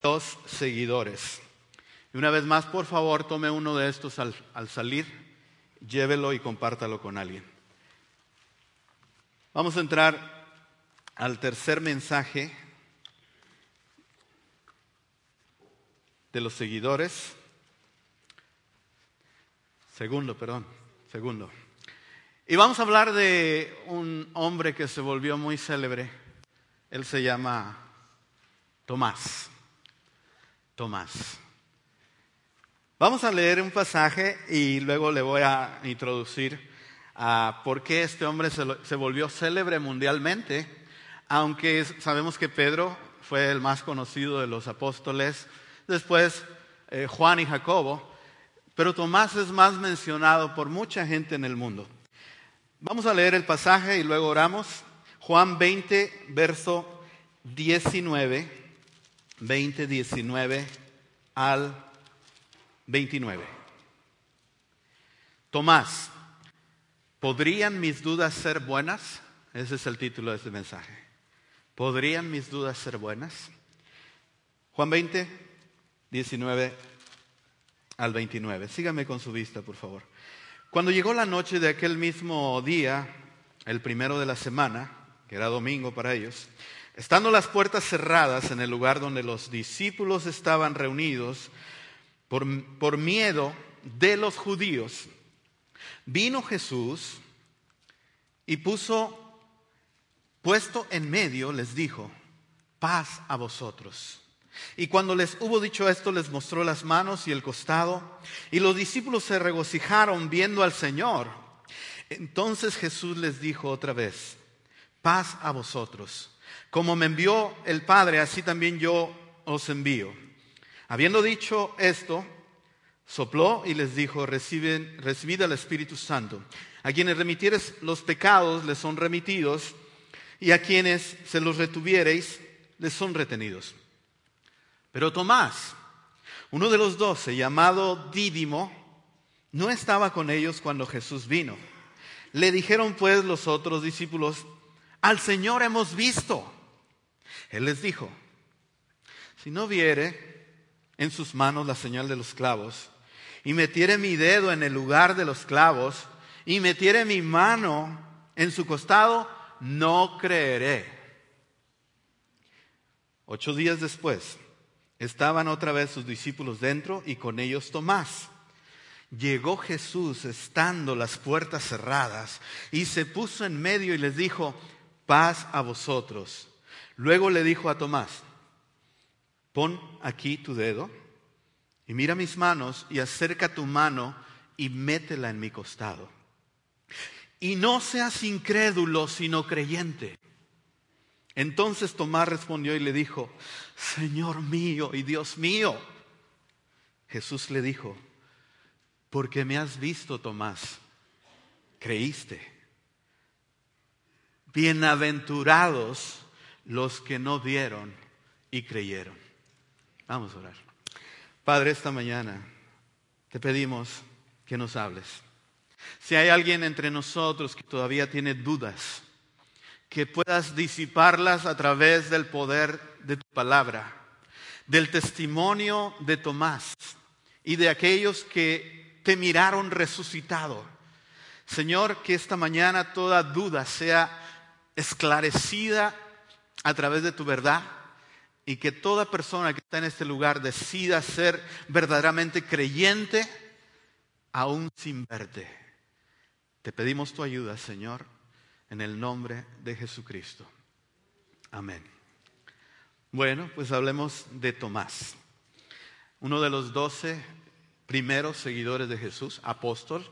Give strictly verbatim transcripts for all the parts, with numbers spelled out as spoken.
los seguidores. Y una vez más, por favor, tome uno de estos al, al salir, llévelo y compártalo con alguien. Vamos a entrar al tercer mensaje de los seguidores. Segundo, perdón, segundo. Y vamos a hablar de un hombre que se volvió muy célebre. Él se llama Tomás. Tomás. Vamos a leer un pasaje y luego le voy a introducir a por qué este hombre se, lo, se volvió célebre mundialmente, aunque sabemos que Pedro fue el más conocido de los apóstoles, después eh, Juan y Jacobo, pero Tomás es más mencionado por mucha gente en el mundo. Vamos a leer el pasaje y luego oramos. Juan veinte, verso diecinueve, veinte, diecinueve al veintinueve. Tomás, ¿podrían mis dudas ser buenas? Ese es el título de este mensaje. ¿Podrían mis dudas ser buenas? Juan veinte, diecinueve al veintinueve. Síganme con su vista, por favor. Cuando llegó la noche de aquel mismo día, el primero de la semana, que era domingo para ellos, estando las puertas cerradas en el lugar donde los discípulos estaban reunidos, por, por miedo de los judíos, vino Jesús y puso, puesto en medio, les dijo, paz a vosotros. Y cuando les hubo dicho esto, les mostró las manos y el costado, y los discípulos se regocijaron viendo al Señor. Entonces Jesús les dijo otra vez, paz a vosotros. Como me envió el Padre, así también yo os envío. Habiendo dicho esto, sopló y les dijo, reciben, recibid al Espíritu Santo. A quienes remitiereis los pecados les son remitidos, y a quienes se los retuviereis les son retenidos. Pero Tomás, uno de los doce, llamado Dídimo, no estaba con ellos cuando Jesús vino. Le dijeron pues los otros discípulos, al Señor hemos visto. Él les dijo, si no viere en sus manos la señal de los clavos, y metiere mi dedo en el lugar de los clavos, y metiere mi mano en su costado, no creeré. Ocho días después, estaban otra vez sus discípulos dentro y con ellos Tomás. Llegó Jesús estando las puertas cerradas y se puso en medio y les dijo, paz a vosotros. Luego le dijo a Tomás, pon aquí tu dedo y mira mis manos y acerca tu mano y métela en mi costado. Y no seas incrédulo sino creyente. Entonces Tomás respondió y le dijo, Señor mío y Dios mío. Jesús le dijo, porque me has visto, Tomás, creíste. Bienaventurados los que no vieron y creyeron. Vamos a orar. Padre, esta mañana te pedimos que nos hables. Si hay alguien entre nosotros que todavía tiene dudas, que puedas disiparlas a través del poder de tu palabra, del testimonio de Tomás y de aquellos que te miraron resucitado. Señor, que esta mañana toda duda sea esclarecida a través de tu verdad y que toda persona que está en este lugar decida ser verdaderamente creyente aún sin verte. Te pedimos tu ayuda, Señor, en el nombre de Jesucristo. Amén. Bueno, pues hablemos de Tomás, uno de los doce primeros seguidores de Jesús, apóstol.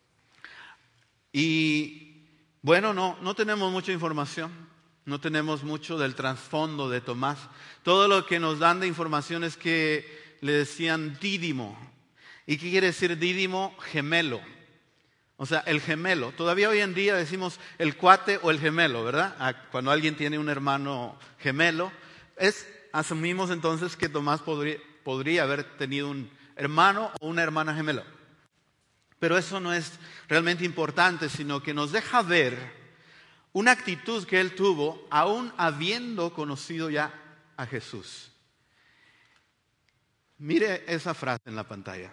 Y bueno, no, no tenemos mucha información, no tenemos mucho del trasfondo de Tomás. Todo lo que nos dan de información es que le decían Dídimo. ¿Y qué quiere decir Dídimo? Gemelo. O sea, el gemelo. Todavía hoy en día decimos el cuate o el gemelo, ¿verdad? Cuando alguien tiene un hermano gemelo, es, asumimos entonces que Tomás podría, podría haber tenido un hermano o una hermana gemelo. Pero eso no es realmente importante, sino que nos deja ver una actitud que él tuvo aún habiendo conocido ya a Jesús. Mire esa frase en la pantalla.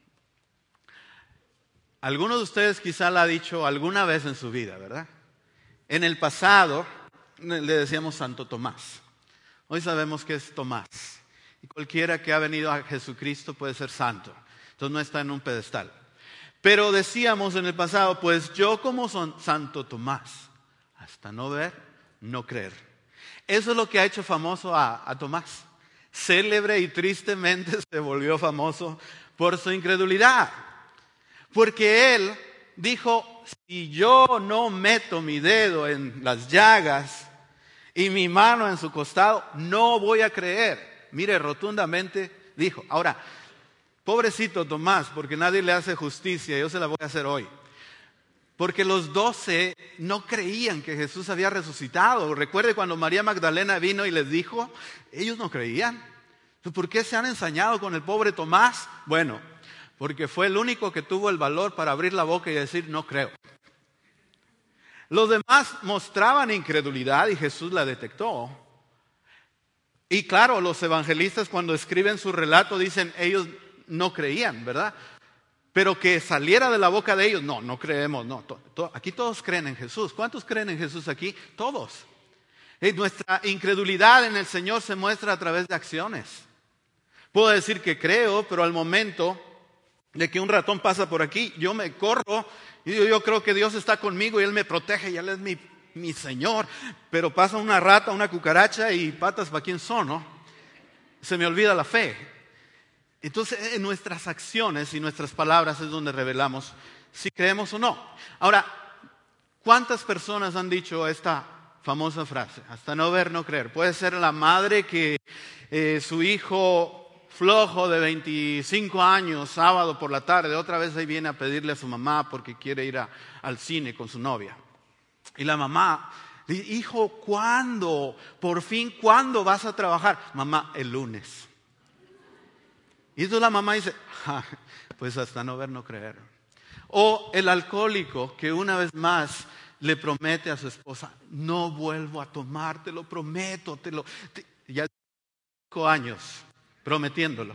Algunos de ustedes quizá la ha dicho alguna vez en su vida, ¿verdad? En el pasado le decíamos Santo Tomás. Hoy sabemos que es Tomás. Y cualquiera que ha venido a Jesucristo puede ser santo. Entonces no está en un pedestal. Pero decíamos en el pasado, pues yo como son Santo Tomás, hasta no ver, no creer. Eso es lo que ha hecho famoso a, a Tomás. Célebre y tristemente se volvió famoso por su incredulidad. Porque él dijo, si yo no meto mi dedo en las llagas y mi mano en su costado, no voy a creer. Mire, rotundamente dijo. Ahora, pobrecito Tomás, porque nadie le hace justicia, yo se la voy a hacer hoy. Porque los doce no creían que Jesús había resucitado. Recuerde cuando María Magdalena vino y les dijo, ellos no creían. ¿Por qué se han ensañado con el pobre Tomás? Bueno, porque fue el único que tuvo el valor para abrir la boca y decir, no creo. Los demás mostraban incredulidad y Jesús la detectó. Y claro, los evangelistas cuando escriben su relato dicen, ellos no creían, ¿verdad? Pero que saliera de la boca de ellos, no, no creemos, no. To, to, aquí todos creen en Jesús. ¿Cuántos creen en Jesús aquí? Todos. Y nuestra incredulidad en el Señor se muestra a través de acciones. Puedo decir que creo, pero al momento de que un ratón pasa por aquí, yo me corro y yo, yo creo que Dios está conmigo y Él me protege y Él es mi, mi Señor. Pero pasa una rata, una cucaracha y patas para quién son, ¿no? Se me olvida la fe. Entonces, en nuestras acciones y nuestras palabras es donde revelamos si creemos o no. Ahora, ¿cuántas personas han dicho esta famosa frase? Hasta no ver, no creer. Puede ser la madre que eh, su hijo flojo de veinticinco años, sábado por la tarde, otra vez ahí viene a pedirle a su mamá porque quiere ir a, al cine con su novia. Y la mamá dice, hijo, ¿cuándo? Por fin, ¿cuándo vas a trabajar? Mamá, el lunes. Y entonces la mamá dice, ah, pues hasta no ver, no creer. O el alcohólico que una vez más le promete a su esposa, no vuelvo a tomar, te lo prometo, te lo... Te, ya cinco años prometiéndolo.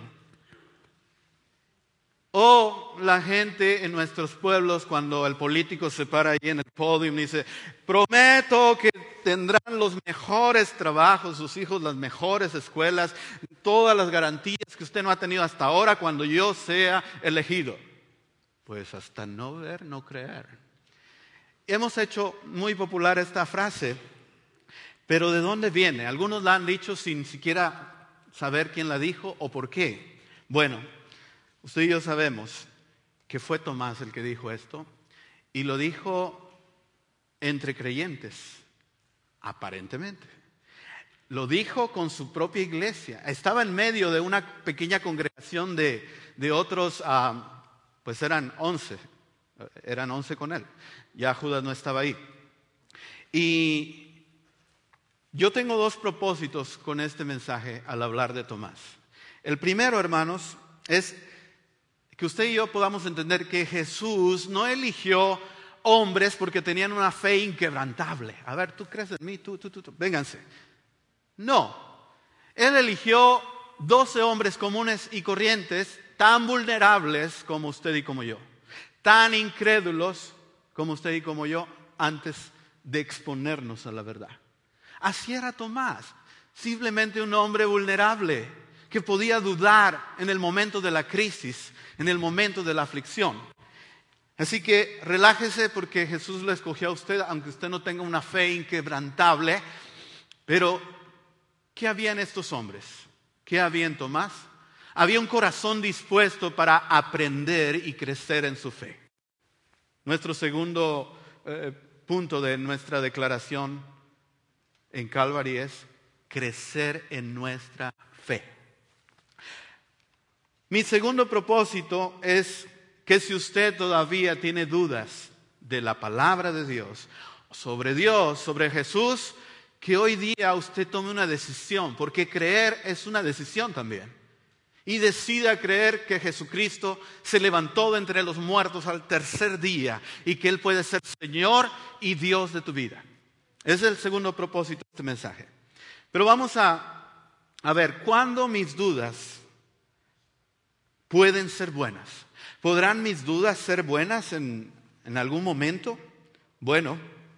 O la gente en nuestros pueblos cuando el político se para ahí en el podio y dice, prometo que tendrán los mejores trabajos, sus hijos las mejores escuelas, todas las garantías que usted no ha tenido hasta ahora cuando yo sea elegido. Pues hasta no ver, no creer. Hemos hecho muy popular esta frase, pero ¿de dónde viene? Algunos la han dicho sin siquiera saber quién la dijo o por qué. Bueno, usted y yo sabemos que fue Tomás el que dijo esto y lo dijo entre creyentes, aparentemente. Lo dijo con su propia iglesia. Estaba en medio de una pequeña congregación de, de otros, uh, pues eran once, eran once con él. Ya Judas no estaba ahí. Y yo tengo dos propósitos con este mensaje al hablar de Tomás. El primero, hermanos, es que usted y yo podamos entender que Jesús no eligió hombres porque tenían una fe inquebrantable. A ver, ¿tú crees en mí? Tú, tú, tú, tú. Vénganse. No. Él eligió doce hombres comunes y corrientes, tan vulnerables como usted y como yo. Tan incrédulos como usted y como yo, antes de exponernos a la verdad. Así era Tomás, simplemente un hombre vulnerable que podía dudar en el momento de la crisis, en el momento de la aflicción. Así que relájese porque Jesús lo escogió a usted, aunque usted no tenga una fe inquebrantable. Pero, ¿qué había en estos hombres? ¿Qué había en Tomás? Había un corazón dispuesto para aprender y crecer en su fe. Nuestro segundo eh, punto de nuestra declaración en Calvary es crecer en nuestra fe. Mi segundo propósito es que si usted todavía tiene dudas de la palabra de Dios, sobre Dios, sobre Jesús, que hoy día usted tome una decisión, porque creer es una decisión también. Y decida creer que Jesucristo se levantó de entre los muertos al tercer día y que Él puede ser Señor y Dios de tu vida. Ese es el segundo propósito de este mensaje. Pero vamos a, a ver, ¿cuándo mis dudas pueden ser buenas. ¿Podrán mis dudas ser buenas en, en algún momento? Bueno,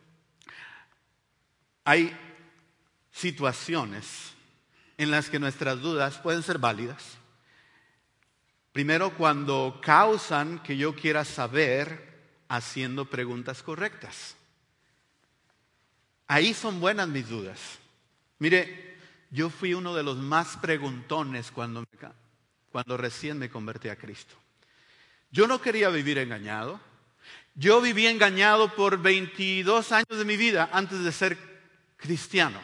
hay situaciones en las que nuestras dudas pueden ser válidas. Primero, cuando causan que yo quiera saber haciendo preguntas correctas. Ahí son buenas mis dudas. Mire, yo fui uno de los más preguntones cuando, me, cuando recién me convertí a Cristo. Yo no quería vivir engañado. Yo viví engañado por veintidós años de mi vida antes de ser cristiano.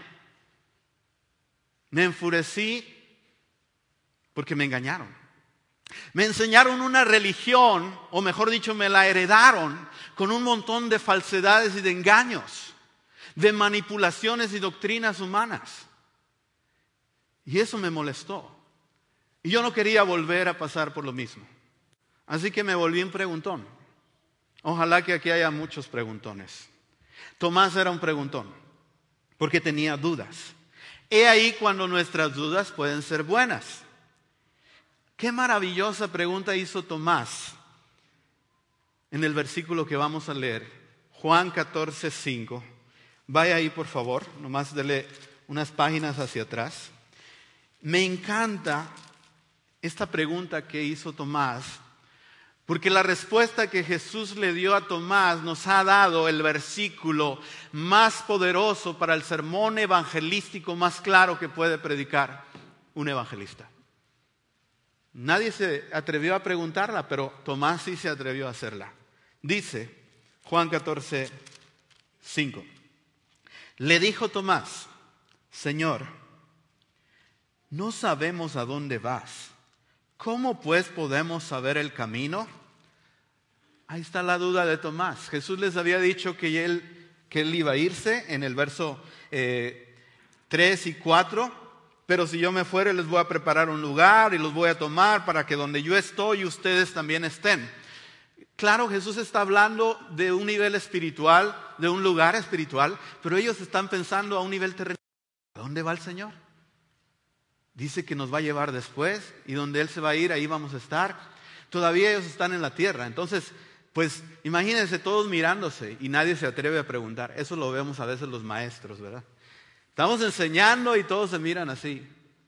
Me enfurecí porque me engañaron. Me enseñaron una religión, o mejor dicho, me la heredaron con un montón de falsedades y de engaños, de manipulaciones y doctrinas humanas. Y eso me molestó. Y yo no quería volver a pasar por lo mismo. Así que me volví un preguntón. Ojalá que aquí haya muchos preguntones. Tomás era un preguntón, porque tenía dudas. He ahí cuando nuestras dudas pueden ser buenas. Qué maravillosa pregunta hizo Tomás en el versículo que vamos a leer, Juan catorce, cinco. Vaya ahí, por favor, nomás dele unas páginas hacia atrás. Me encanta esta pregunta que hizo Tomás, porque la respuesta que Jesús le dio a Tomás nos ha dado el versículo más poderoso para el sermón evangelístico más claro que puede predicar un evangelista. Nadie se atrevió a preguntarla, pero Tomás sí se atrevió a hacerla. Dice Juan catorce, cinco. Le dijo Tomás: Señor, no sabemos a dónde vas. ¿Cómo pues podemos saber el camino? Ahí está la duda de Tomás. Jesús les había dicho que él, que él iba a irse en el verso eh, tres y cuatro. Pero si yo me fuere, les voy a preparar un lugar y los voy a tomar para que donde yo estoy, ustedes también estén. Claro, Jesús está hablando de un nivel espiritual, de un lugar espiritual, pero ellos están pensando a un nivel terrenal. ¿A dónde va el Señor? Dice que nos va a llevar después y donde Él se va a ir, ahí vamos a estar. Todavía ellos están en la tierra. Entonces, pues imagínense todos mirándose y nadie se atreve a preguntar. Eso lo vemos a veces los maestros, ¿verdad? Estamos enseñando y todos se miran así.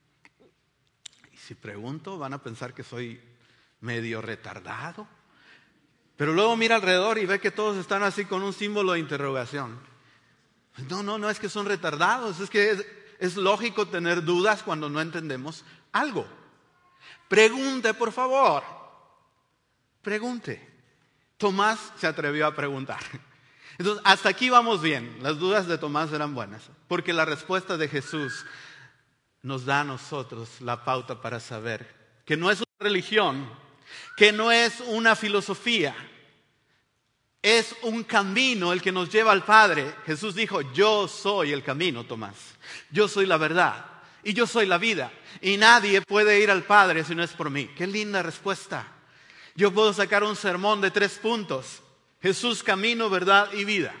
Y si pregunto, van a pensar que soy medio retardado. Pero luego mira alrededor y ve que todos están así con un símbolo de interrogación. No, no, no es que son retardados, es que es, es lógico tener dudas cuando no entendemos algo. Pregunte, por favor. Pregunte. Tomás se atrevió a preguntar. Entonces, hasta aquí vamos bien. Las dudas de Tomás eran buenas, porque la respuesta de Jesús nos da a nosotros la pauta para saber que no es una religión, que no es una filosofía, es un camino el que nos lleva al Padre. Jesús dijo: yo soy el camino, Tomás. Yo soy la verdad y yo soy la vida. Y nadie puede ir al Padre si no es por mí. Qué linda respuesta. Yo puedo sacar un sermón de tres puntos. Jesús, camino, verdad y vida.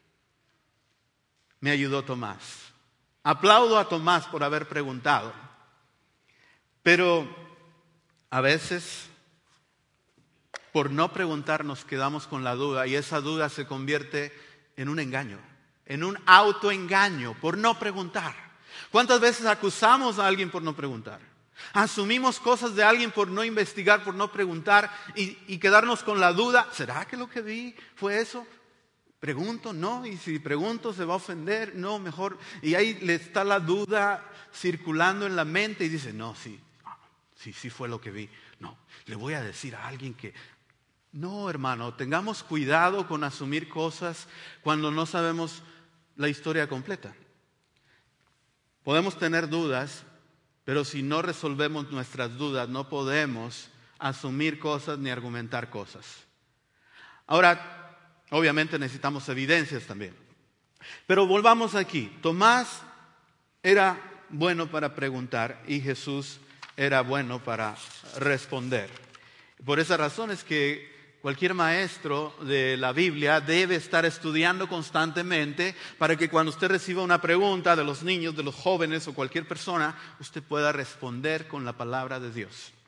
Me ayudó Tomás. Aplaudo a Tomás por haber preguntado. Pero a veces, por no preguntar, nos quedamos con la duda y esa duda se convierte en un engaño, en un autoengaño por no preguntar. ¿Cuántas veces acusamos a alguien por no preguntar? Asumimos cosas de alguien por no investigar, por no preguntar y, y quedarnos con la duda. ¿Será que lo que vi fue eso? Pregunto, no, y si pregunto se va a ofender, no, mejor. Y ahí le está la duda circulando en la mente y dice: no, sí, sí, sí fue lo que vi. No, le voy a decir a alguien que... No, hermano, tengamos cuidado con asumir cosas cuando no sabemos la historia completa. Podemos tener dudas, pero si no resolvemos nuestras dudas, no podemos asumir cosas ni argumentar cosas. Ahora, obviamente necesitamos evidencias también. Pero volvamos aquí. Tomás era bueno para preguntar y Jesús era bueno para responder. Por esa razón es que cualquier maestro de la Biblia debe estar estudiando constantemente para que cuando usted reciba una pregunta de los niños, de los jóvenes o cualquier persona, usted pueda responder con la palabra de Dios.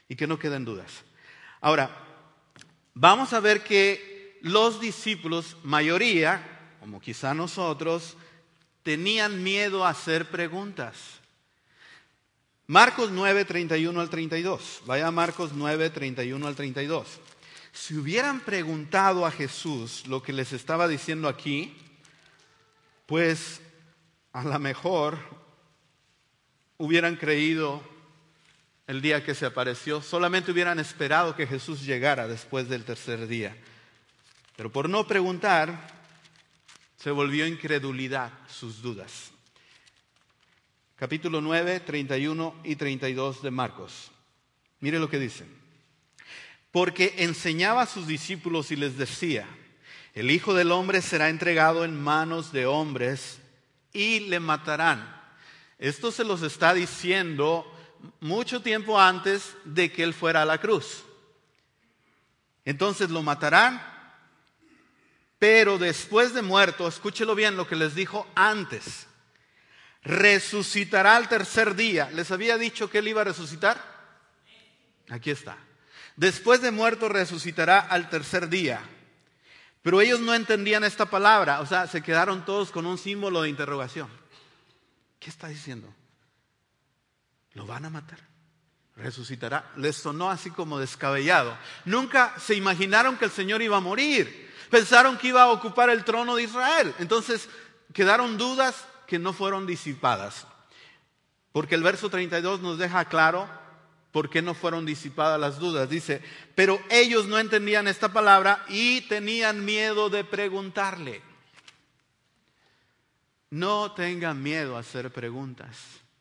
y que no queden dudas. Ahora, vamos a ver que los discípulos, mayoría, como quizá nosotros, tenían miedo a hacer preguntas. Marcos nueve, treinta y uno al treinta y dos. Vaya a Marcos nueve, treinta y uno al treinta y dos. Si hubieran preguntado a Jesús lo que les estaba diciendo aquí, pues a lo mejor hubieran creído el día que se apareció, solamente hubieran esperado que Jesús llegara después del tercer día. Pero por no preguntar, se volvió incredulidad sus dudas. Capítulo nueve, treinta y uno y treinta y dos de Marcos. Mire lo que dice. Porque enseñaba a sus discípulos y les decía: el Hijo del Hombre será entregado en manos de hombres y le matarán. Esto se los está diciendo mucho tiempo antes de que Él fuera a la cruz. Entonces lo matarán, pero después de muerto, escúchelo bien lo que les dijo antes, resucitará al tercer día. ¿Les había dicho que Él iba a resucitar? Aquí está. Después de muerto resucitará al tercer día. Pero ellos no entendían esta palabra, o sea, se quedaron todos con un símbolo de interrogación. ¿Qué está diciendo? ¿Lo van a matar? ¿Resucitará? Les sonó así como descabellado. Nunca se imaginaron que el Señor iba a morir. Pensaron que iba a ocupar el trono de Israel. Entonces quedaron dudas que no fueron disipadas. Porque el verso treinta y dos nos deja claro por qué no fueron disipadas las dudas. Dice, pero ellos no entendían esta palabra y tenían miedo de preguntarle. No tengan miedo a hacer preguntas.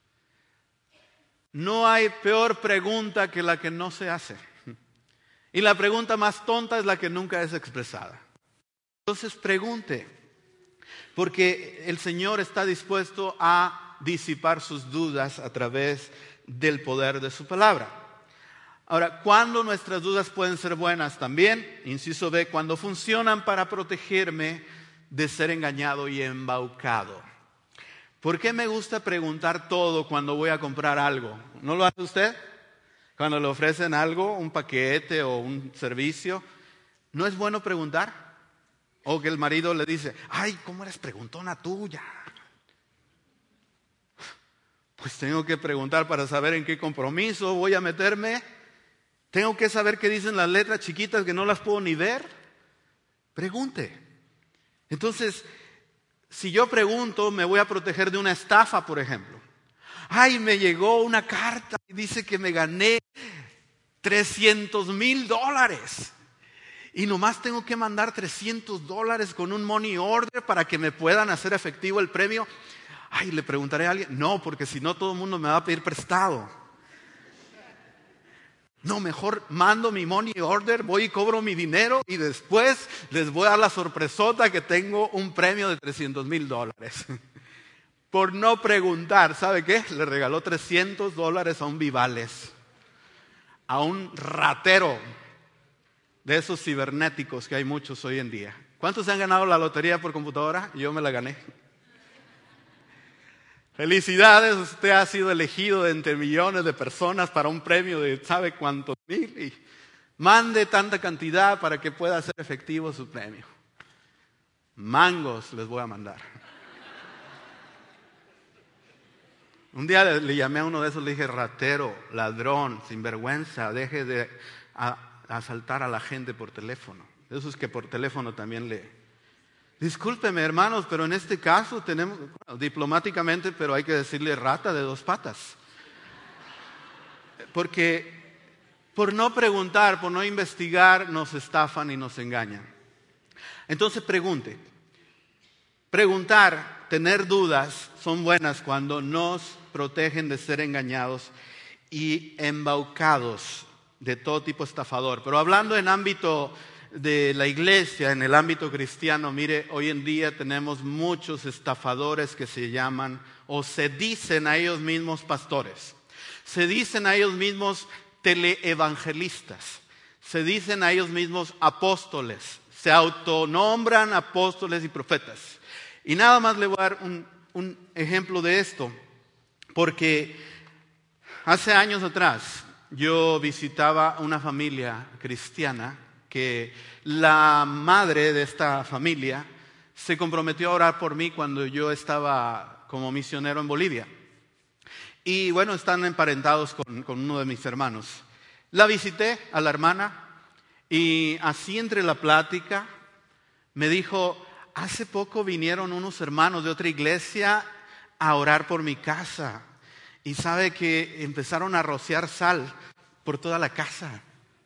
No hay peor pregunta que la que no se hace. Y la pregunta más tonta es la que nunca es expresada. Entonces pregunte, porque el Señor está dispuesto a disipar sus dudas a través del poder de su palabra. Ahora, ¿cuándo nuestras dudas pueden ser buenas? También, inciso B, cuando funcionan para protegerme de ser engañado y embaucado. ¿Por qué me gusta preguntar todo cuando voy a comprar algo? ¿No lo hace usted? Cuando le ofrecen algo, un paquete o un servicio, ¿no es bueno preguntar? O que el marido le dice, ay, ¿cómo eres preguntona tuya? Pues tengo que preguntar para saber en qué compromiso voy a meterme. Tengo que saber qué dicen las letras chiquitas que no las puedo ni ver. Pregunte. Entonces, si yo pregunto, me voy a proteger de una estafa, por ejemplo. Ay, me llegó una carta y dice que me gané trescientos mil dólares. Y nomás tengo que mandar trescientos dólares con un money order para que me puedan hacer efectivo el premio. Ay, le preguntaré a alguien. No, porque si no todo el mundo me va a pedir prestado. No, mejor mando mi money order, voy y cobro mi dinero y después les voy a dar la sorpresota que tengo un premio de trescientos mil dólares. Por no preguntar, ¿sabe qué? Le regaló trescientos dólares a un Vivales, a un ratero de esos cibernéticos que hay muchos hoy en día. ¿Cuántos se han ganado la lotería por computadora? Yo me la gané. Felicidades, usted ha sido elegido de entre millones de personas para un premio de sabe cuántos mil y mande tanta cantidad para que pueda hacer efectivo su premio. Mangos les voy a mandar. Un día le, le llamé a uno de esos, le dije, ratero, ladrón, sinvergüenza, deje de a, asaltar a la gente por teléfono. Esos que por teléfono también le... Discúlpeme, hermanos, pero en este caso tenemos, bueno, diplomáticamente, pero hay que decirle rata de dos patas. Porque por no preguntar, por no investigar, nos estafan y nos engañan. Entonces pregunte. Preguntar, tener dudas, son buenas cuando nos protegen de ser engañados y embaucados de todo tipo estafador. Pero hablando en ámbito de la iglesia, en el ámbito cristiano, mire, hoy en día tenemos muchos estafadores que se llaman o se dicen a ellos mismos pastores, se dicen a ellos mismos teleevangelistas, se dicen a ellos mismos apóstoles, se autonombran apóstoles y profetas. Y nada más le voy a dar un, un ejemplo de esto, porque hace años atrás yo visitaba una familia cristiana que la madre de esta familia se comprometió a orar por mí cuando yo estaba como misionero en Bolivia. Y bueno, están emparentados con, con uno de mis hermanos. La visité a la hermana y así entre la plática me dijo, hace poco vinieron unos hermanos de otra iglesia a orar por mi casa. Y sabe que empezaron a rociar sal por toda la casa.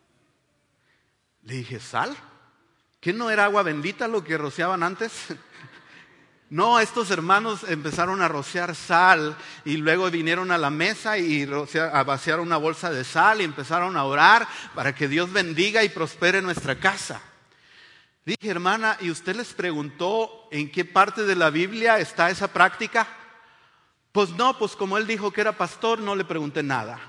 Le dije, ¿sal? ¿Qué no era agua bendita lo que rociaban antes? No, estos hermanos empezaron a rociar sal y luego vinieron a la mesa y rociar, a vaciar una bolsa de sal y empezaron a orar para que Dios bendiga y prospere nuestra casa. Dije, hermana, ¿y usted les preguntó en qué parte de la Biblia está esa práctica? Pues no, pues como él dijo que era pastor, no le pregunté nada.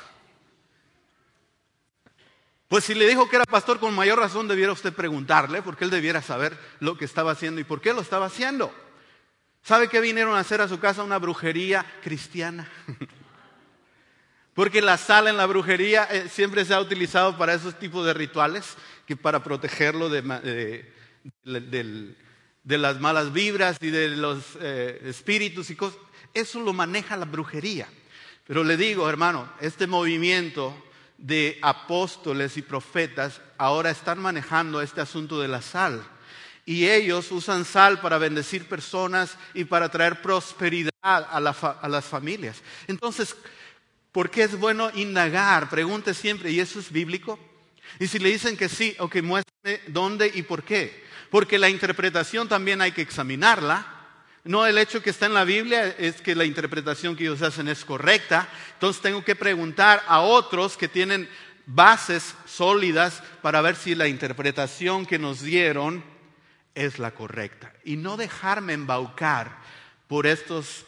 Pues si le dijo que era pastor, con mayor razón debiera usted preguntarle, porque él debiera saber lo que estaba haciendo y por qué lo estaba haciendo. ¿Sabe qué vinieron a hacer a su casa? Una brujería cristiana. Porque la sal en la brujería eh, siempre se ha utilizado para esos tipos de rituales, que para protegerlo de, de, de, de, de las malas vibras y de los eh, espíritus y cosas. Eso lo maneja la brujería. Pero le digo, hermano, este movimiento de apóstoles y profetas ahora están manejando este asunto de la sal. Y ellos usan sal para bendecir personas y para traer prosperidad a, la fa- a las familias. Entonces, ¿por qué es bueno indagar? Pregunte siempre, ¿y eso es bíblico? Y si le dicen que sí, ok, muéstrame dónde y por qué. Porque la interpretación también hay que examinarla. No el hecho que está en la Biblia es que la interpretación que ellos hacen es correcta. Entonces tengo que preguntar a otros que tienen bases sólidas para ver si la interpretación que nos dieron es la correcta. Y no dejarme embaucar por estos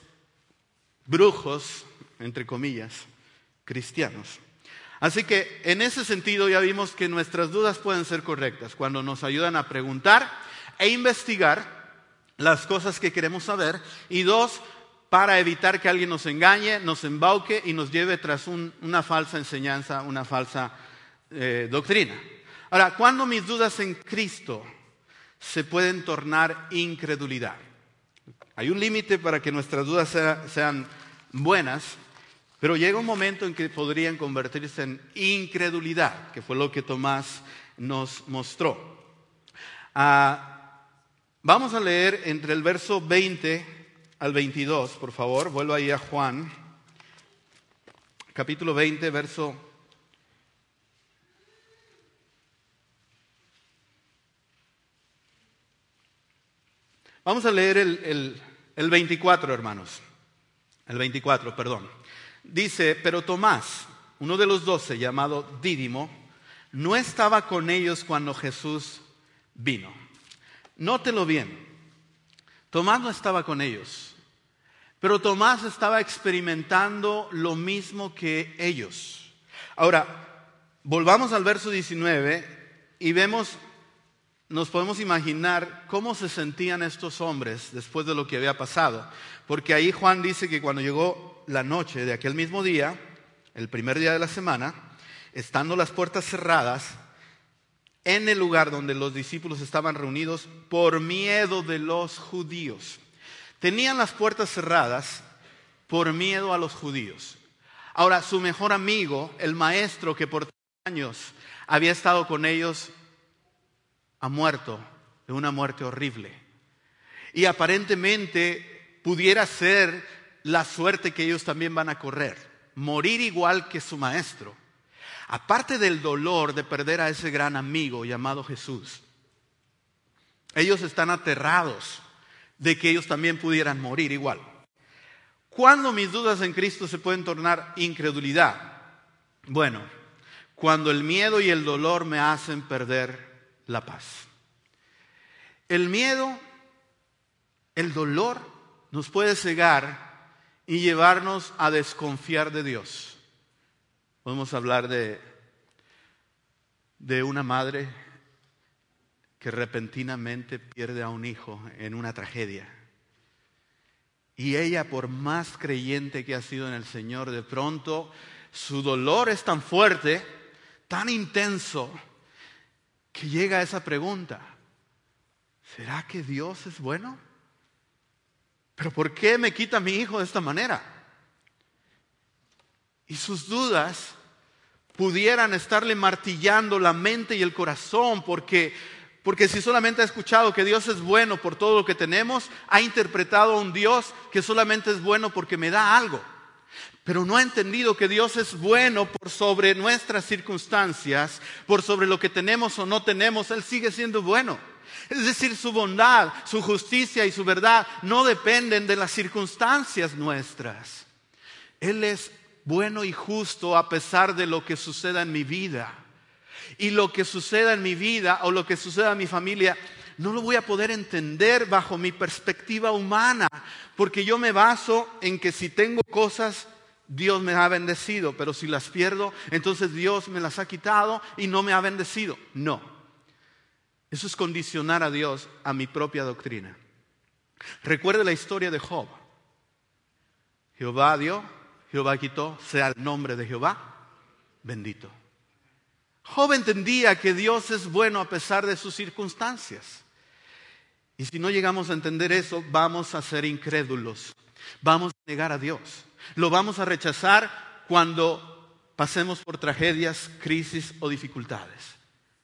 brujos, entre comillas, cristianos. Así que en ese sentido ya vimos que nuestras dudas pueden ser correctas cuando nos ayudan a preguntar e investigar las cosas que queremos saber, y dos, para evitar que alguien nos engañe, nos embauque y nos lleve tras un, una falsa enseñanza, una falsa eh, doctrina. Ahora, ¿cuándo mis dudas en Cristo se pueden tornar incredulidad? Hay un límite para que nuestras dudas sea, sean buenas, pero llega un momento en que podrían convertirse en incredulidad, que fue lo que Tomás nos mostró. Ah, Vamos a leer entre el verso veinte al veintidós, por favor. Vuelvo ahí a Juan, capítulo veinte, verso... Vamos a leer el, el, el veinticuatro, hermanos. El veinticuatro, perdón. Dice, pero Tomás, uno de los doce, llamado Dídimo, no estaba con ellos cuando Jesús vino. Nótelo bien, Tomás no estaba con ellos, pero Tomás estaba experimentando lo mismo que ellos. Ahora, volvamos al verso diecinueve y vemos, nos podemos imaginar cómo se sentían estos hombres después de lo que había pasado. Porque ahí Juan dice que cuando llegó la noche de aquel mismo día, el primer día de la semana, estando las puertas cerradas, en el lugar donde los discípulos estaban reunidos por miedo de los judíos. Tenían las puertas cerradas por miedo a los judíos. Ahora, su mejor amigo, el maestro que por años había estado con ellos, ha muerto de una muerte horrible. Y aparentemente pudiera ser la suerte que ellos también van a correr, morir igual que su maestro. Aparte del dolor de perder a ese gran amigo llamado Jesús, ellos están aterrados de que ellos también pudieran morir igual. ¿Cuándo mis dudas en Cristo se pueden tornar incredulidad? Bueno, cuando el miedo y el dolor me hacen perder la paz. El miedo, el dolor nos puede cegar y llevarnos a desconfiar de Dios. Podemos hablar de, de una madre que repentinamente pierde a un hijo en una tragedia. Y ella, por más creyente que ha sido en el Señor, de pronto Su dolor es tan fuerte, tan intenso, que llega a esa pregunta: ¿será que Dios es bueno? ¿Pero por qué me quita a mi hijo de esta manera? Y sus dudas pudieran estarle martillando la mente y el corazón, porque, porque si solamente ha escuchado que Dios es bueno por todo lo que tenemos, ha interpretado a un Dios que solamente es bueno porque me da algo. Pero no ha entendido que Dios es bueno por sobre nuestras circunstancias, por sobre lo que tenemos o no tenemos. Él sigue siendo bueno. Es decir, su bondad, su justicia y su verdad no dependen de las circunstancias nuestras. Él es bueno y justo a pesar de lo que suceda en mi vida. Y lo que suceda en mi vida o lo que suceda en mi familia, no lo voy a poder entender bajo mi perspectiva humana, porque yo me baso en que si tengo cosas, Dios me ha bendecido, pero si las pierdo, entonces Dios me las ha quitado y no me ha bendecido. No, eso es condicionar a Dios a mi propia doctrina. Recuerde la historia de Job. Jehová dio, Jehová quitó, sea el nombre de Jehová bendito. Job entendía que Dios es bueno a pesar de sus circunstancias. Y si no llegamos a entender eso, vamos a ser incrédulos. Vamos a negar a Dios. Lo vamos a rechazar cuando pasemos por tragedias, crisis o dificultades.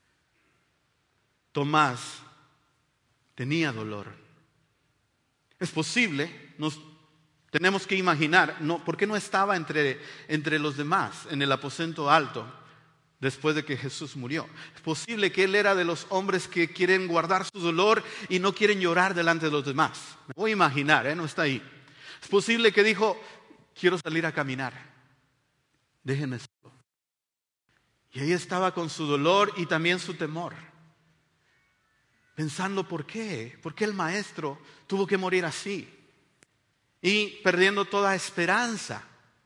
Tomás tenía dolor. Es posible, nos tenemos que imaginar, no, ¿por qué no estaba entre, entre los demás en el aposento alto después de que Jesús murió? Es posible que él era de los hombres que quieren guardar su dolor y no quieren llorar delante de los demás. Me voy a imaginar, ¿eh? No está ahí. Es posible que dijo: quiero salir a caminar, déjenme solo. Y ahí estaba con su dolor y también su temor, pensando por qué, por qué el maestro tuvo que morir así. Y perdiendo toda esperanza.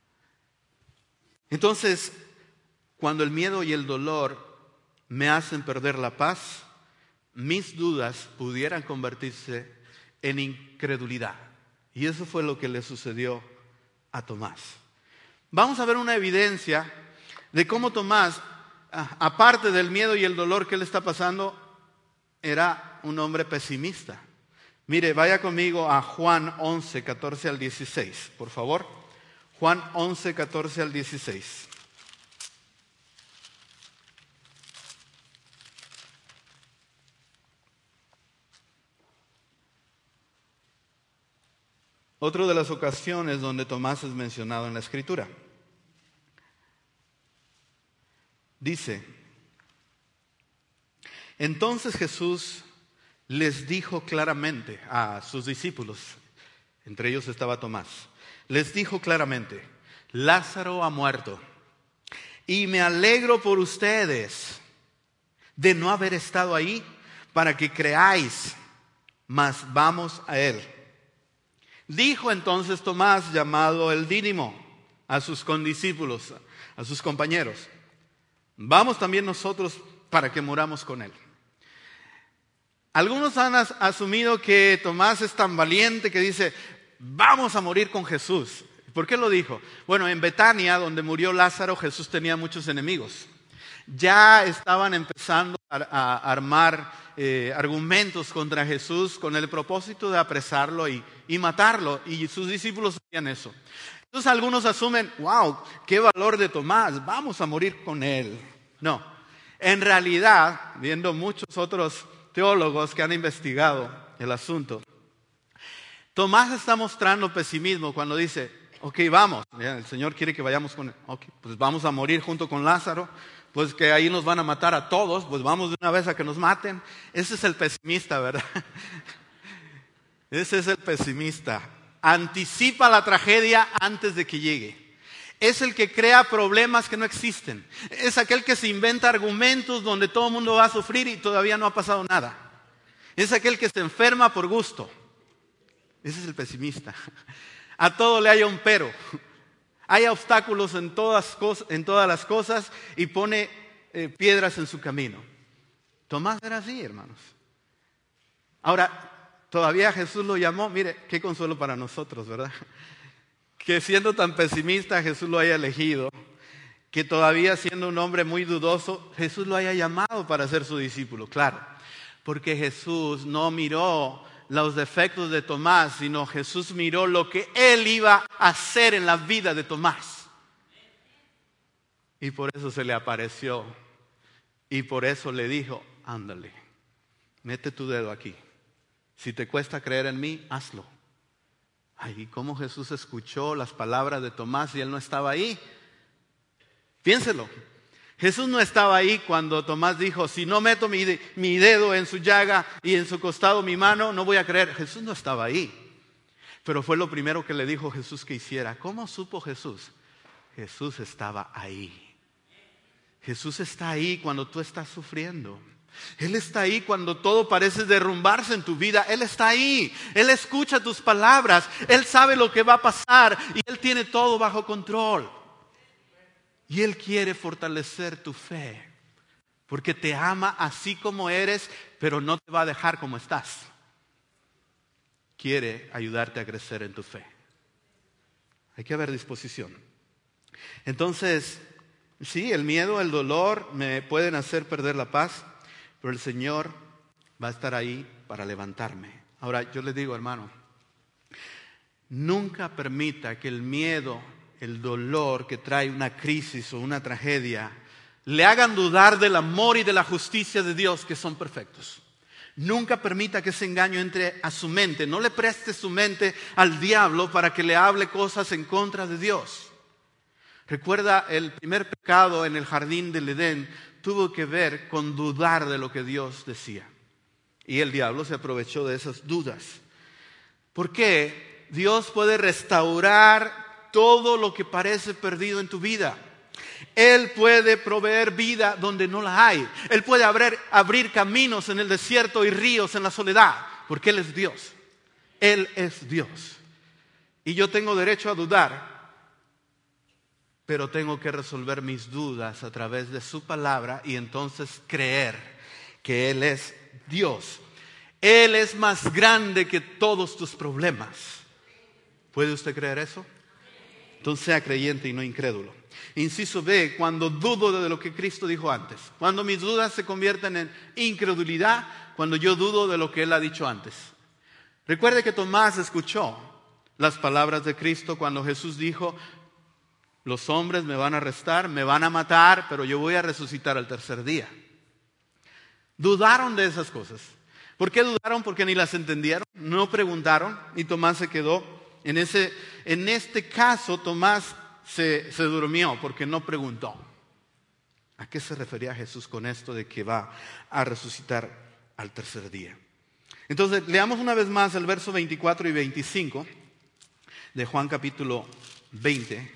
Entonces, cuando el miedo y el dolor me hacen perder la paz, mis dudas pudieran convertirse en incredulidad. Y eso fue lo que le sucedió a Tomás. Vamos a ver una evidencia de cómo Tomás, aparte del miedo y el dolor que le está pasando, era un hombre pesimista. Mire, vaya conmigo a Juan once, catorce al dieciséis, por favor. Juan once, catorce al dieciséis. Otra de las ocasiones donde Tomás es mencionado en la Escritura. Dice: entonces Jesús les dijo claramente a sus discípulos, entre ellos estaba Tomás, les dijo claramente: Lázaro ha muerto, y me alegro por ustedes de no haber estado ahí para que creáis, mas vamos a él. Dijo entonces Tomás, llamado el Dídimo, a sus condiscípulos, a sus compañeros: vamos también nosotros para que muramos con él. Algunos han as- asumido que Tomás es tan valiente que dice: vamos a morir con Jesús. ¿Por qué lo dijo? Bueno, en Betania, donde murió Lázaro, Jesús tenía muchos enemigos. Ya estaban empezando a, a armar eh, argumentos contra Jesús con el propósito de apresarlo y, y matarlo. Y sus discípulos hacían eso. Entonces algunos asumen: wow, qué valor de Tomás, vamos a morir con él. No, en realidad, viendo muchos otros teólogos que han investigado el asunto, Tomás está mostrando pesimismo cuando dice: ok, vamos, el Señor quiere que vayamos con él. Ok, pues vamos a morir junto con Lázaro, pues que ahí nos van a matar a todos, pues vamos de una vez a que nos maten. Ese es el pesimista, ¿verdad? Ese es el pesimista. Anticipa la tragedia antes de que llegue. Es el que crea problemas que no existen. Es aquel que se inventa argumentos donde todo el mundo va a sufrir y todavía no ha pasado nada. Es aquel que se enferma por gusto. Ese es el pesimista. A todo le haya un pero. Hay obstáculos en todas, en todas las cosas y pone eh, piedras en su camino. Tomás era así, hermanos. Ahora, todavía Jesús lo llamó. Mire, qué consuelo para nosotros, ¿verdad? Que siendo tan pesimista Jesús lo haya elegido que todavía siendo un hombre muy dudoso, Jesús lo haya llamado para ser su discípulo, claro. Porque Jesús no miró los defectos de Tomás, sino Jesús miró lo que Él iba a hacer en la vida de Tomás. Y por eso se le apareció. Y por eso le dijo, ándale, mete tu dedo aquí. Si te cuesta creer en mí, hazlo. Ay, ¿cómo Jesús escuchó las palabras de Tomás y Él no estaba ahí? Piénselo. Jesús no estaba ahí cuando Tomás dijo, si no meto mi, de, mi dedo en su llaga y en su costado mi mano, no voy a creer. Jesús no estaba ahí. Pero fue lo primero que le dijo Jesús que hiciera. ¿Cómo supo Jesús? Jesús estaba ahí. Jesús está ahí cuando tú estás sufriendo. Él está ahí cuando todo parece derrumbarse en tu vida. Él está ahí. Él escucha tus palabras. Él sabe lo que va a pasar y Él tiene todo bajo control. Y Él quiere fortalecer tu fe, porque te ama así como eres, pero no te va a dejar como estás. Quiere ayudarte a crecer en tu fe. Hay que haber disposición. Entonces, sí, el miedo, el dolor me pueden hacer perder la paz, pero el Señor va a estar ahí para levantarme. Ahora, yo le digo, hermano, nunca permita que el miedo, el dolor que trae una crisis o una tragedia, le hagan dudar del amor y de la justicia de Dios, que son perfectos. Nunca permita que ese engaño entre a su mente. No le preste su mente al diablo para que le hable cosas en contra de Dios. Recuerda, el primer pecado en el jardín del Edén tuvo que ver con dudar de lo que Dios decía. Y el diablo se aprovechó de esas dudas. ¿Por qué? Dios puede restaurar todo lo que parece perdido en tu vida. Él puede proveer vida donde no la hay. Él puede abrir, abrir caminos en el desierto y ríos en la soledad, porque Él es Dios. Él es Dios. Y yo tengo derecho a dudar, pero tengo que resolver mis dudas a través de su palabra y entonces creer que Él es Dios. Él es más grande que todos tus problemas. ¿Puede usted creer eso? Entonces sea creyente y no incrédulo. Inciso B, cuando dudo de lo que Cristo dijo antes. Cuando mis dudas se convierten en incredulidad, cuando yo dudo de lo que Él ha dicho antes. Recuerde que Tomás escuchó las palabras de Cristo cuando Jesús dijo, los hombres me van a arrestar, me van a matar, pero yo voy a resucitar al tercer día. Dudaron de esas cosas. ¿Por qué dudaron? Porque ni las entendieron, no preguntaron y Tomás se quedó. En, ese, en este caso, Tomás se, se durmió porque no preguntó. ¿A qué se refería Jesús con esto de que va a resucitar al tercer día? Entonces, leamos una vez más el verso veinticuatro y veinticinco de Juan capítulo veinte.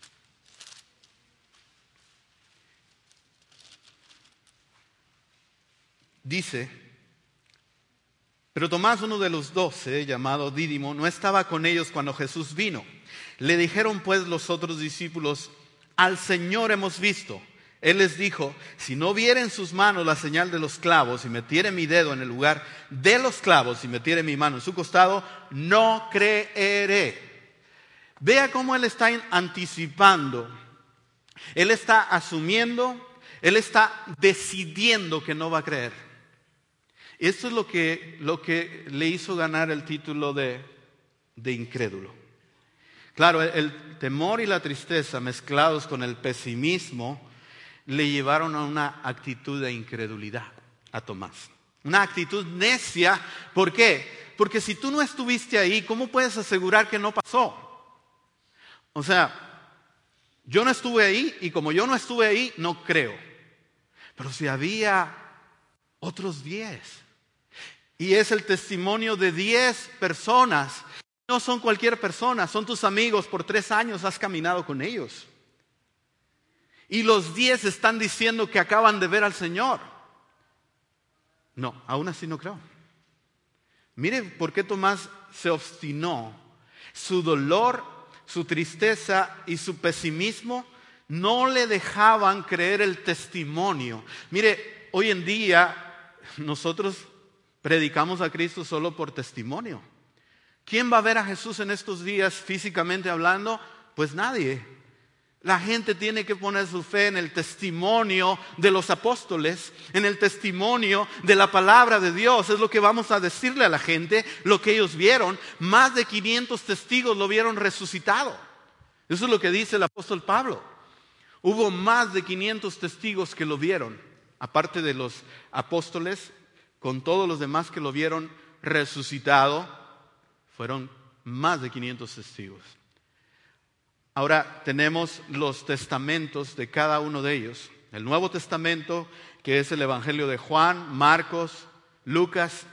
Dice... Pero Tomás, uno de los doce, llamado Dídimo, no estaba con ellos cuando Jesús vino. Le dijeron pues los otros discípulos, al Señor hemos visto. Él les dijo, si no viere en sus manos la señal de los clavos y metiere mi dedo en el lugar de los clavos y metiere mi mano en su costado, no creeré. Vea cómo Él está anticipando. Él está asumiendo, Él está decidiendo que no va a creer. Esto es lo que, lo que le hizo ganar el título de, de incrédulo. Claro, el, el temor y la tristeza mezclados con el pesimismo le llevaron a una actitud de incredulidad a Tomás. Una actitud necia. ¿Por qué? Porque si tú no estuviste ahí, ¿cómo puedes asegurar que no pasó? O sea, yo no estuve ahí y como yo no estuve ahí, no creo. Pero si había otros diez. Y es el testimonio de diez personas. No son cualquier persona, son tus amigos. Por tres años has caminado con ellos. Y los diez están diciendo que acaban de ver al Señor. No, aún así no creo. Mire por qué Tomás se obstinó. Su dolor, su tristeza y su pesimismo no le dejaban creer el testimonio. Mire, hoy en día nosotros predicamos a Cristo solo por testimonio. ¿Quién va a ver a Jesús en estos días físicamente hablando? Pues nadie. La gente tiene que poner su fe en el testimonio de los apóstoles, en el testimonio de la palabra de Dios. Es lo que vamos a decirle a la gente, lo que ellos vieron. Más de quinientos testigos lo vieron resucitado. Eso es lo que dice el apóstol Pablo. Hubo más de quinientos testigos que lo vieron, aparte de los apóstoles, con todos los demás que lo vieron resucitado, fueron más de quinientos testigos. Ahora tenemos los testamentos de cada uno de ellos. El Nuevo Testamento, que es el Evangelio de Juan, Marcos, Lucas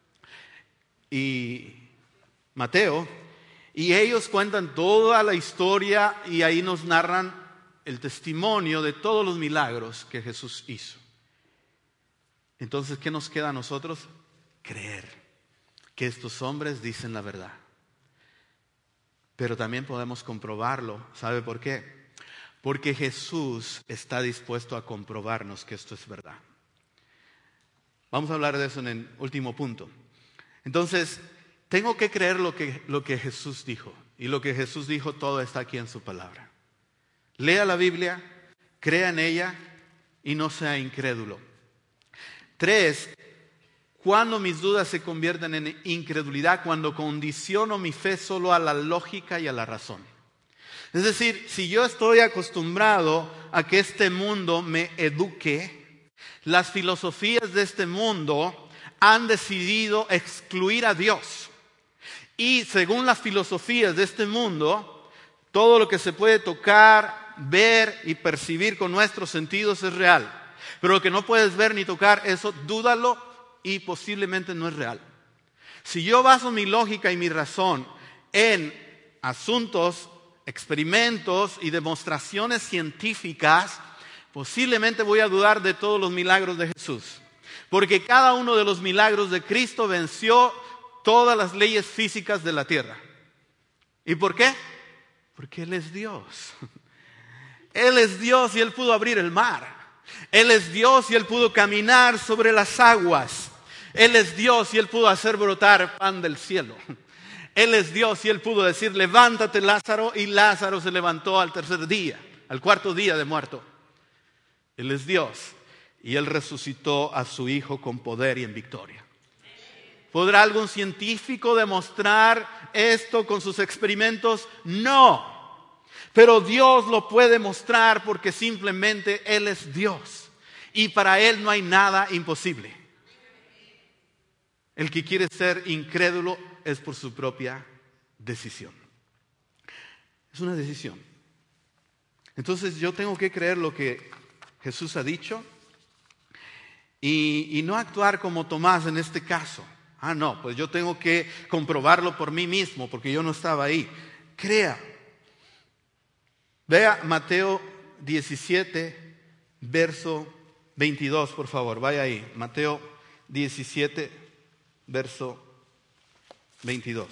y Mateo. Y ellos cuentan toda la historia y ahí nos narran el testimonio de todos los milagros que Jesús hizo. Entonces, ¿qué nos queda a nosotros? Creer que estos hombres dicen la verdad. Pero también podemos comprobarlo. ¿Sabe por qué? Porque Jesús está dispuesto a comprobarnos que esto es verdad. Vamos a hablar de eso en el último punto. Entonces, tengo que creer lo que, lo que Jesús dijo. Y lo que Jesús dijo, todo está aquí en su palabra. Lea la Biblia, crea en ella y no sea incrédulo. Tres, cuando mis dudas se convierten en incredulidad, cuando condiciono mi fe solo a la lógica y a la razón. Es decir, si yo estoy acostumbrado a que este mundo me eduque, las filosofías de este mundo han decidido excluir a Dios. Y según las filosofías de este mundo, todo lo que se puede tocar, ver y percibir con nuestros sentidos es real. Pero lo que no puedes ver ni tocar, eso dúdalo y posiblemente no es real. Si yo baso mi lógica y mi razón en asuntos, experimentos y demostraciones científicas, posiblemente voy a dudar de todos los milagros de Jesús. Porque cada uno de los milagros de Cristo venció todas las leyes físicas de la tierra. ¿Y por qué? Porque Él es Dios. Él es Dios y Él pudo abrir el mar. Él es Dios y Él pudo caminar sobre las aguas. Él es Dios y Él pudo hacer brotar pan del cielo. Él es Dios y Él pudo decir, levántate Lázaro, y Lázaro se levantó al tercer día, al cuarto día de muerto. Él es Dios y Él resucitó a su Hijo con poder y en victoria. ¿Podrá algún científico demostrar esto con sus experimentos? No. Pero Dios lo puede mostrar porque simplemente Él es Dios. Y para Él no hay nada imposible. El que quiere ser incrédulo es por su propia decisión. Es una decisión. Entonces yo tengo que creer lo que Jesús ha dicho y, y no actuar como Tomás en este caso. Ah, no, pues yo tengo que comprobarlo por mí mismo porque yo no estaba ahí. Crea. Vea Mateo diecisiete, verso veintidós, por favor. Vaya ahí. Mateo diecisiete, verso veintidós.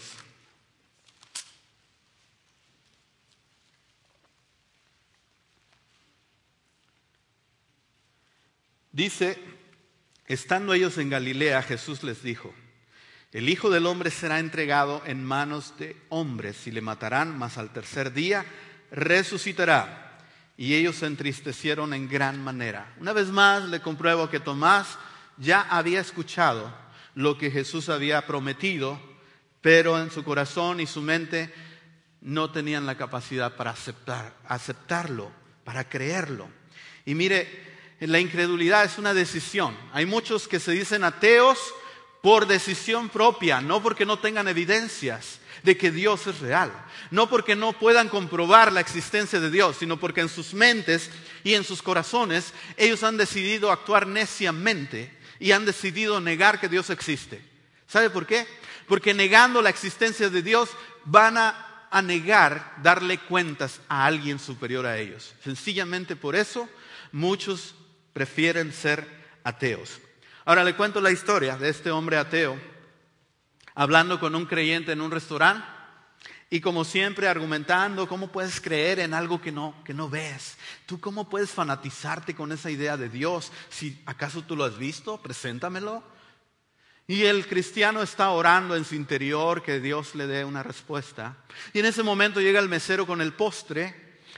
Dice, estando ellos en Galilea, Jesús les dijo, el Hijo del Hombre será entregado en manos de hombres y le matarán, mas al tercer día resucitará. Y ellos se entristecieron en gran manera. Una vez más le compruebo que Tomás ya había escuchado lo que Jesús había prometido, pero en su corazón y su mente no tenían la capacidad para aceptar, aceptarlo, para creerlo. Y mire, la incredulidad es una decisión. Hay muchos que se dicen ateos por decisión propia, no porque no tengan evidencias de que Dios es real, no porque no puedan comprobar la existencia de Dios, sino porque en sus mentes y en sus corazones ellos han decidido actuar neciamente y han decidido negar que Dios existe. ¿Sabe por qué? Porque negando la existencia de Dios van a, a negar darle cuentas a alguien superior a ellos. Sencillamente por eso muchos prefieren ser ateos. Ahora le cuento la historia de este hombre ateo hablando con un creyente en un restaurante y como siempre argumentando cómo puedes creer en algo que no, que no ves. ¿Tú cómo puedes fanatizarte con esa idea de Dios? Si acaso tú lo has visto, preséntamelo. Y el cristiano está orando en su interior que Dios le dé una respuesta. Y en ese momento llega el mesero con el postre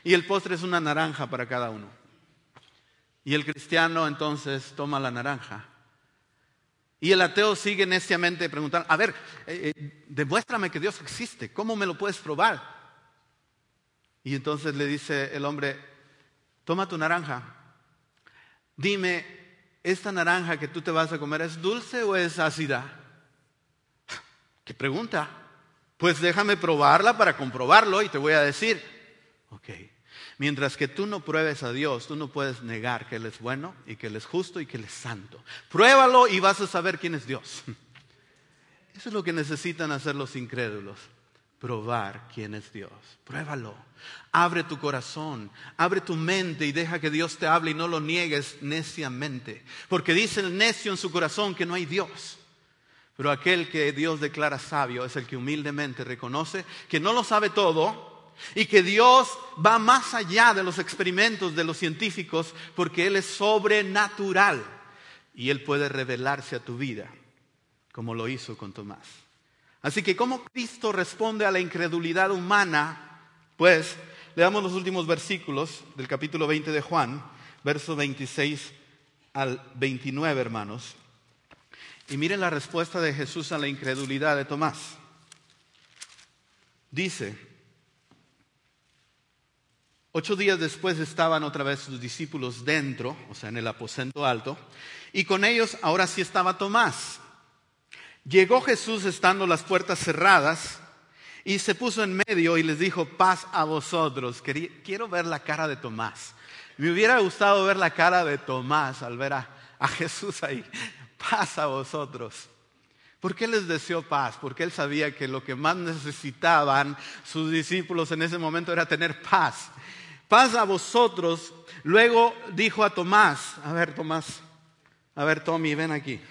Y el postre es una naranja para cada uno. Y el cristiano entonces toma la naranja. Y el ateo sigue neciamente preguntando, a ver, eh, eh, demuéstrame que Dios existe, ¿cómo me lo puedes probar? Y entonces le dice el hombre, toma tu naranja, dime, ¿esta naranja que tú te vas a comer es dulce o es ácida? ¿Qué pregunta? Pues déjame probarla para comprobarlo y te voy a decir. Ok, mientras que tú no pruebes a Dios, tú no puedes negar que Él es bueno y que Él es justo y que Él es santo. Pruébalo y vas a saber quién es Dios. Eso es lo que necesitan hacer los incrédulos. Probar quién es Dios. Pruébalo. Abre tu corazón, abre tu mente y deja que Dios te hable y no lo niegues neciamente. Porque dice el necio en su corazón que no hay Dios. Pero aquel que Dios declara sabio es el que humildemente reconoce que no lo sabe todo y que Dios va más allá de los experimentos de los científicos porque Él es sobrenatural y Él puede revelarse a tu vida como lo hizo con Tomás. Así que ¿cómo Cristo responde a la incredulidad humana? Pues leamos los últimos versículos del capítulo veinte de Juan, versos veintiséis al veintinueve, hermanos. Y miren la respuesta de Jesús a la incredulidad de Tomás. Dice, ocho días después estaban otra vez sus discípulos dentro, o sea, en el aposento alto, y con ellos ahora sí estaba Tomás. Llegó Jesús estando las puertas cerradas y se puso en medio y les dijo, paz a vosotros. Quería, quiero ver la cara de Tomás. Me hubiera gustado ver la cara de Tomás al ver a, a Jesús ahí. Paz a vosotros. ¿Por qué les deseó paz? Porque Él sabía que lo que más necesitaban sus discípulos en ese momento era tener paz. Paz a vosotros. Luego dijo a Tomás, a ver Tomás, a ver Tommy, ven aquí.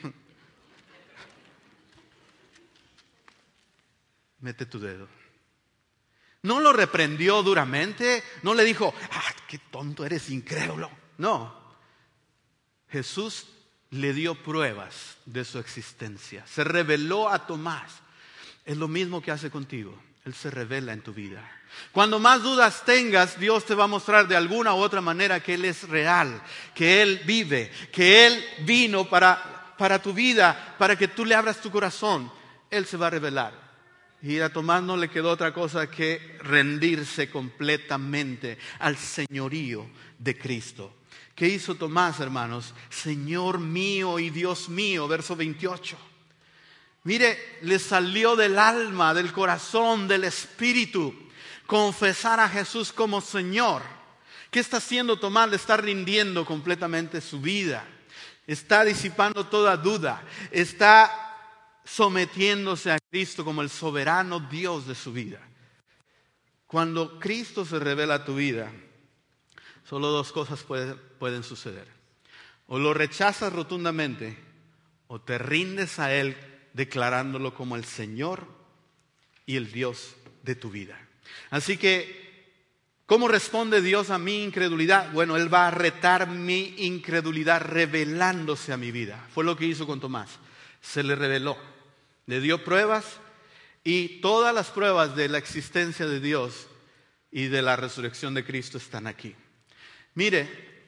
Mete tu dedo. No lo reprendió duramente, no le dijo, ah, qué tonto eres, incrédulo. No, Jesús le dio pruebas de su existencia, se reveló a Tomás. Es lo mismo que hace contigo, Él se revela en tu vida. Cuando más dudas tengas, Dios te va a mostrar de alguna u otra manera que Él es real, que Él vive, que Él vino para, para tu vida, para que tú le abras tu corazón. Él se va a revelar. Y a Tomás no le quedó otra cosa que rendirse completamente al señorío de Cristo. ¿Qué hizo Tomás, hermanos? Señor mío y Dios mío, verso veintiocho. Mire, le salió del alma, del corazón, del espíritu, confesar a Jesús como Señor. ¿Qué está haciendo Tomás? Le está rindiendo completamente su vida. Está disipando toda duda. Está sometiéndose a Cristo como el soberano Dios de su vida. Cuando Cristo se revela a tu vida, solo dos cosas puede, pueden suceder. O lo rechazas rotundamente, o te rindes a Él declarándolo como el Señor y el Dios de tu vida. Así que, ¿cómo responde Dios a mi incredulidad? Bueno, Él va a retar mi incredulidad revelándose a mi vida. Fue lo que hizo con Tomás. Se le reveló, le dio pruebas y todas las pruebas de la existencia de Dios y de la resurrección de Cristo están aquí. Mire,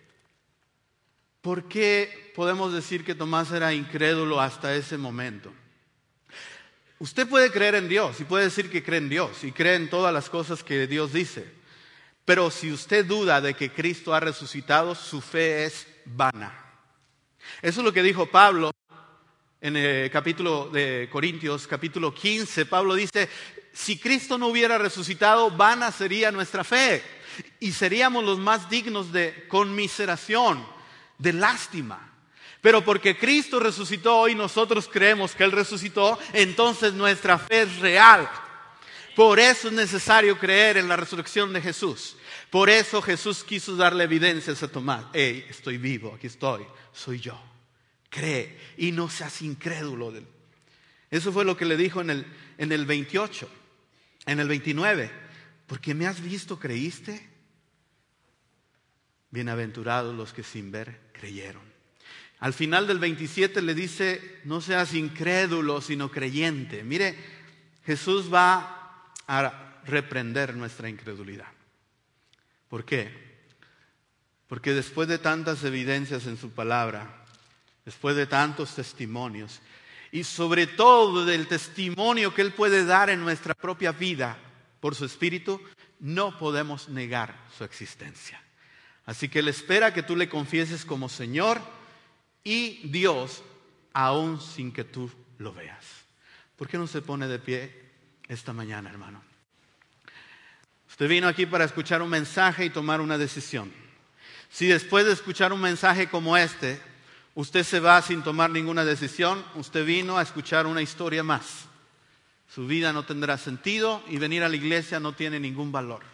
¿por qué podemos decir que Tomás era incrédulo hasta ese momento? Usted puede creer en Dios y puede decir que cree en Dios y cree en todas las cosas que Dios dice. Pero si usted duda de que Cristo ha resucitado, su fe es vana. Eso es lo que dijo Pablo en el capítulo de Corintios, capítulo quince. Pablo dice, si Cristo no hubiera resucitado, vana sería nuestra fe. Y seríamos los más dignos de conmiseración, de lástima. Pero porque Cristo resucitó y nosotros creemos que Él resucitó, entonces nuestra fe es real. Por eso es necesario creer en la resurrección de Jesús. Por eso Jesús quiso darle evidencias a Tomás. Hey, estoy vivo, aquí estoy, soy yo. Cree y no seas incrédulo. Eso fue lo que le dijo en el, en el veintiocho, en el veintinueve. Porque me has visto, creíste. Bienaventurados los que sin ver creyeron. Al final del veintisiete le dice, no seas incrédulo, sino creyente. Mire, Jesús va a reprender nuestra incredulidad. ¿Por qué? Porque después de tantas evidencias en su palabra, después de tantos testimonios, y sobre todo del testimonio que Él puede dar en nuestra propia vida por su Espíritu, no podemos negar su existencia. Así que Él espera que tú le confieses como Señor y Dios, aún sin que tú lo veas. ¿Por qué no se pone de pie esta mañana, hermano? Usted vino aquí para escuchar un mensaje y tomar una decisión. Si después de escuchar un mensaje como este, usted se va sin tomar ninguna decisión, usted vino a escuchar una historia más. Su vida no tendrá sentido y venir a la iglesia no tiene ningún valor.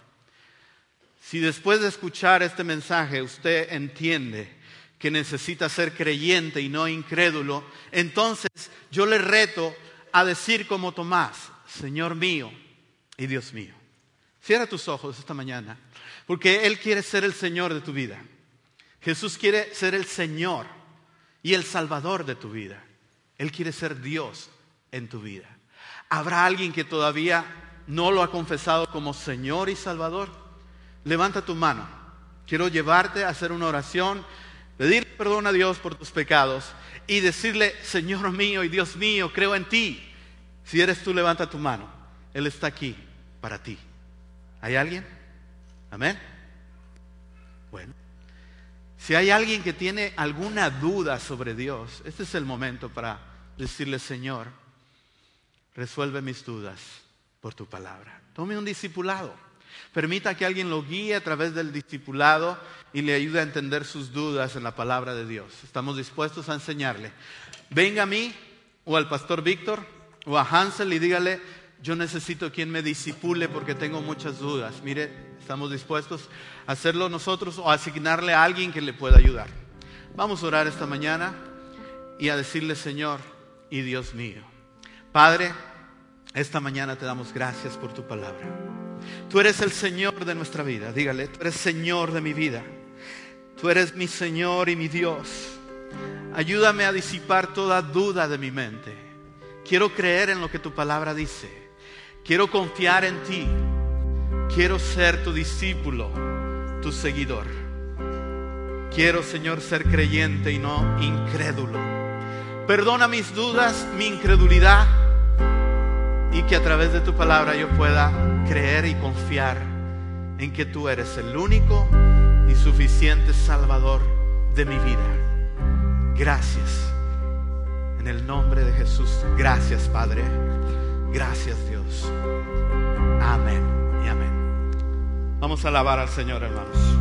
Si después de escuchar este mensaje usted entiende que necesita ser creyente y no incrédulo, entonces yo le reto a decir como Tomás, Señor mío y Dios mío. Cierra tus ojos esta mañana, porque Él quiere ser el Señor de tu vida. Jesús quiere ser el Señor y el Salvador de tu vida. Él quiere ser Dios en tu vida. ¿Habrá alguien que todavía no lo ha confesado como Señor y Salvador? Levanta tu mano. Quiero llevarte a hacer una oración, pedir perdón a Dios por tus pecados y decirle, Señor mío y Dios mío, creo en ti. Si eres tú, levanta tu mano. Él está aquí para ti. ¿Hay alguien? ¿Amén? Bueno. Si hay alguien que tiene alguna duda sobre Dios, este es el momento para decirle, Señor, resuelve mis dudas por tu palabra. Tome un discipulado. Permita que alguien lo guíe a través del discipulado y le ayude a entender sus dudas en la palabra de Dios. Estamos dispuestos a enseñarle. Venga a mí o al pastor Víctor o a Hansel y dígale, yo necesito quien me discipule porque tengo muchas dudas. Mire, estamos dispuestos a hacerlo nosotros o a asignarle a alguien que le pueda ayudar. Vamos a orar esta mañana y a decirle, Señor y Dios mío. Padre, esta mañana te damos gracias por tu palabra. Tú eres el Señor de nuestra vida. Dígale, tú eres Señor de mi vida. Tú eres mi Señor y mi Dios. Ayúdame a disipar toda duda de mi mente. Quiero creer en lo que tu palabra dice. Quiero confiar en ti. Quiero ser tu discípulo, tu seguidor. Quiero, Señor, ser creyente y no incrédulo. Perdona mis dudas, mi incredulidad, y que a través de tu palabra yo pueda creer y confiar en que tú eres el único y suficiente Salvador de mi vida. Gracias. En el nombre de Jesús. Gracias, Padre. Gracias, Dios. Amén y amén. Vamos a alabar al Señor, hermanos.